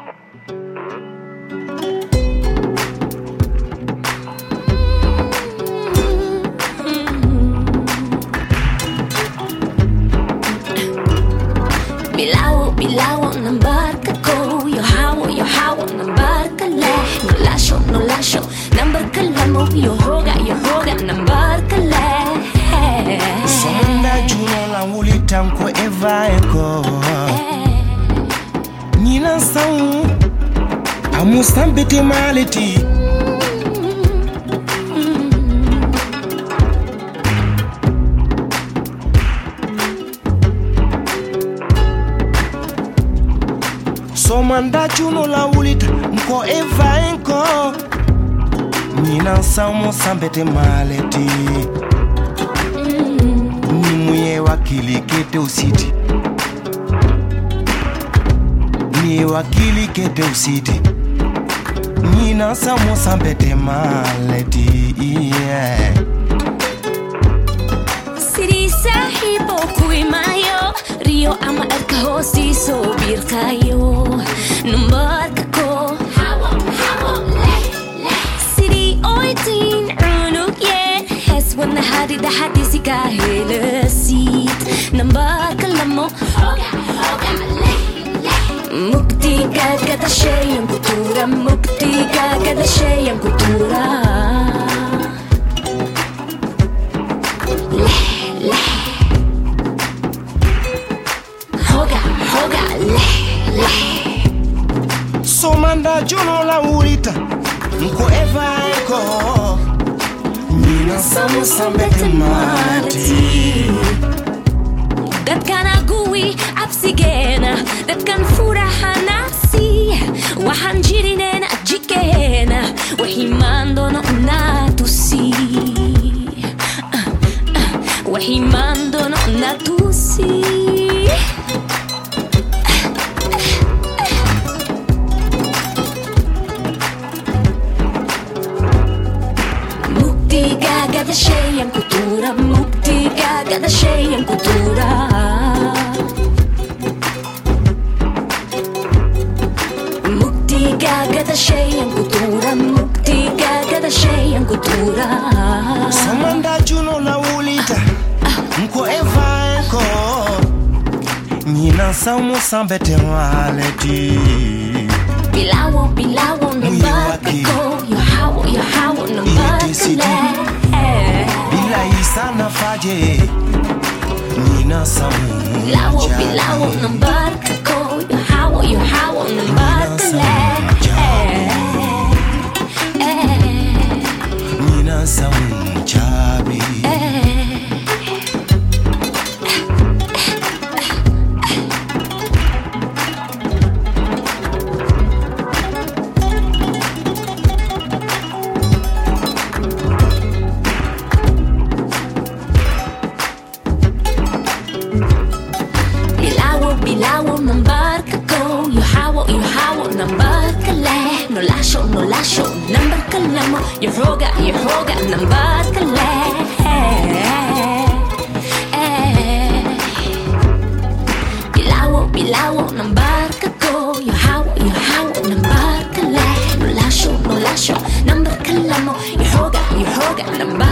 Bilawo ng barka ko, yo hawo ng barka le. No lascio ng barka mo, yo hoga ng barka le. Sonda juno la wulitam ko eva eko. Nina sang amusambete maleti. Somanda juno la wulita mko eva enko. Nina samo sambete maleti. Nimuye wakili kete usiti. Ni wakili kete usiti. Nina samo sambete maleti. Yeah. Siri sahibo kui mayo, Rio ama erka hosti so bir kayo. Numbarka ko hawo le. Siri oitin unuk yen, hes wana hadi da hadi sika hele sit. Numbarka lamo hoga le. Mukti ka kada shayang kultura, mukti ka kada shayang kultura. Somanda juno la wulita mko eva eko. Nina samo sambete maleti. Dat kan agui apsigena, dat kan fura hanasi. Wahan jirinena jikena, wahimando no natusi. Wahimando no natusi. Mukti kada shayang kultura, mukti kada shayang kultura. Mukti kada shayang kultura, mukti kada shayang kultura. Somanda juno la wulita mko eva eko. Nina samo sambete maleti. Bilawo ng barka ko, yo hawo ng barka le. Bila isana faje. Nina samo Bilawo ng barka ko, yo hawo ng barka le. Nina samo chabi. Bilawo ng barka ko, yo hawo ng barka le. No lascio ng barka mo, yo hoga ng barka le. Bilawo ng barka ko, yo hawo ng barka le. No lascio ng barka mo, yo hoga ng barka